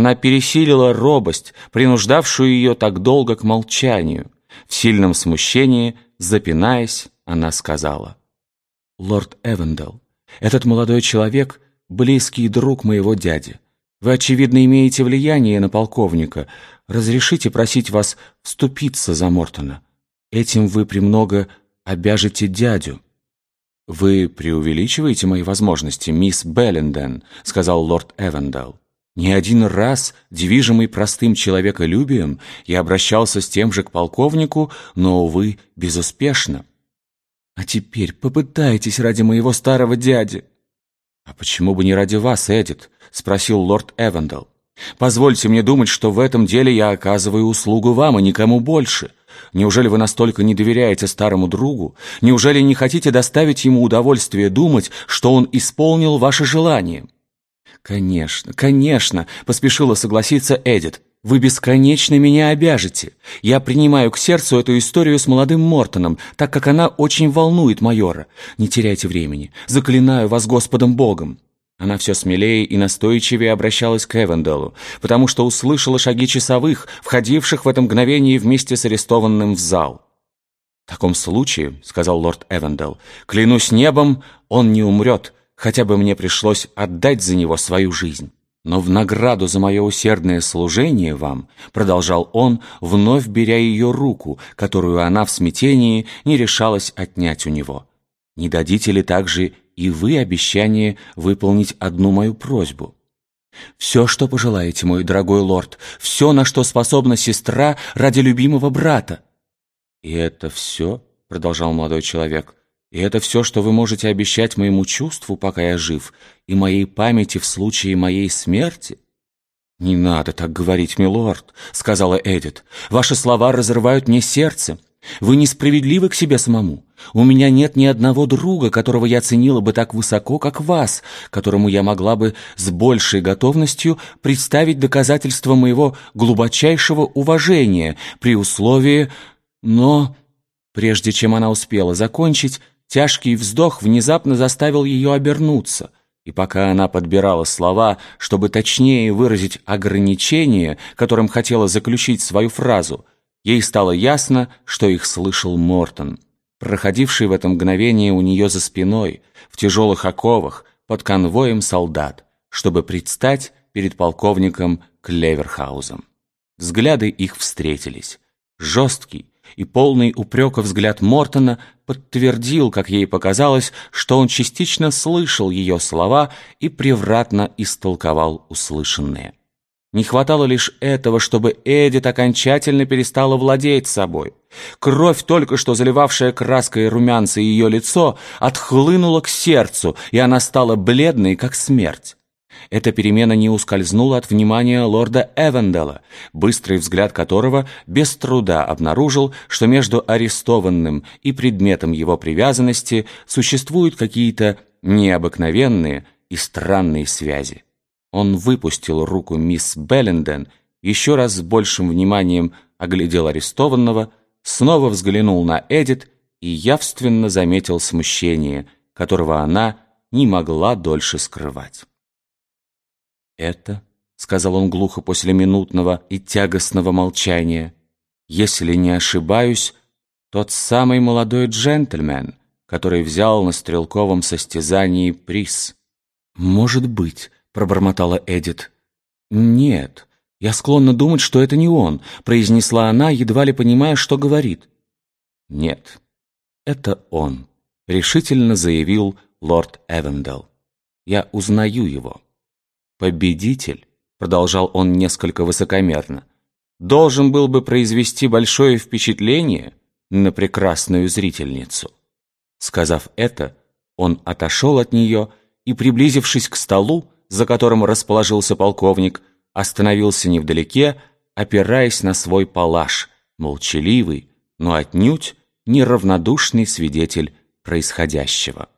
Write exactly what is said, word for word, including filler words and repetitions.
Она пересилила робость, принуждавшую ее так долго к молчанию. В сильном смущении, запинаясь, она сказала: «Лорд Эвендел, этот молодой человек — близкий друг моего дяди. Вы, очевидно, имеете влияние на полковника. Разрешите просить вас вступиться за Мортона. Этим вы премного обяжете дядю». «Вы преувеличиваете мои возможности, мисс Белленден», — сказал лорд Эвендел. «Не один раз, движимый простым человеколюбием, я обращался с тем же к полковнику, но, увы, безуспешно». «А теперь попытайтесь ради моего старого дяди». «А почему бы не ради вас, Эдит?» — спросил лорд Эвендел. «Позвольте мне думать, что в этом деле я оказываю услугу вам и никому больше. Неужели вы настолько не доверяете старому другу? Неужели не хотите доставить ему удовольствие думать, что он исполнил ваше желание?» «Конечно, конечно», — поспешила согласиться Эдит. «Вы бесконечно меня обяжете. Я принимаю к сердцу эту историю с молодым Мортоном, так как она очень волнует майора. Не теряйте времени. Заклинаю вас Господом Богом». Она все смелее и настойчивее обращалась к Эвенделу, потому что услышала шаги часовых, входивших в это мгновение вместе с арестованным в зал. «В таком случае, — сказал лорд Эвендел, — клянусь небом, он не умрет, хотя бы мне пришлось отдать за него свою жизнь. Но в награду за мое усердное служение вам, — продолжал он, вновь беря ее руку, которую она в смятении не решалась отнять у него, — не дадите ли также и вы обещание выполнить одну мою просьбу? Все, что пожелаете, мой дорогой лорд, все, на что способна сестра ради любимого брата». «И это все, — продолжал молодой человек, — и это все, что вы можете обещать моему чувству, пока я жив, и моей памяти в случае моей смерти?» «Не надо так говорить, милорд, — сказала Эдит. — Ваши слова разрывают мне сердце. Вы несправедливы к себе самому. У меня нет ни одного друга, которого я ценила бы так высоко, как вас, которому я могла бы с большей готовностью представить доказательства моего глубочайшего уважения при условии... Но...» Прежде чем она успела закончить, тяжкий вздох внезапно заставил ее обернуться, и пока она подбирала слова, чтобы точнее выразить ограничение, которым хотела заключить свою фразу, ей стало ясно, что их слышал Мортон, проходивший в это мгновение у нее за спиной, в тяжелых оковах, под конвоем солдат, чтобы предстать перед полковником Клеверхаузом. Взгляды их встретились. Жесткий и полный упрека взгляд Мортона подтвердил, как ей показалось, что он частично слышал ее слова и превратно истолковал услышанное. Не хватало лишь этого, чтобы Эдит окончательно перестала владеть собой. Кровь, только что заливавшая краской румянца ее лицо, отхлынула к сердцу, и она стала бледной, как смерть. Эта перемена не ускользнула от внимания лорда Эвендела, быстрый взгляд которого без труда обнаружил, что между арестованным и предметом его привязанности существуют какие-то необыкновенные и странные связи. Он выпустил руку мисс Белленден, еще раз с большим вниманием оглядел арестованного, снова взглянул на Эдит и явственно заметил смущение, которого она не могла дольше скрывать. «Это, — сказал он глухо после минутного и тягостного молчания, — если не ошибаюсь, тот самый молодой джентльмен, который взял на стрелковом состязании приз». «Может быть, — пробормотала Эдит. «Нет, я склонна думать, что это не он», — произнесла она, едва ли понимая, что говорит. «Нет, это он», — решительно заявил лорд Эвендел. «Я узнаю его». «Победитель», — продолжал он несколько высокомерно, «должен был бы произвести большое впечатление на прекрасную зрительницу». Сказав это, он отошел от нее и, приблизившись к столу, за которым расположился полковник, остановился невдалеке, опираясь на свой палаш, молчаливый, но отнюдь неравнодушный свидетель происходящего.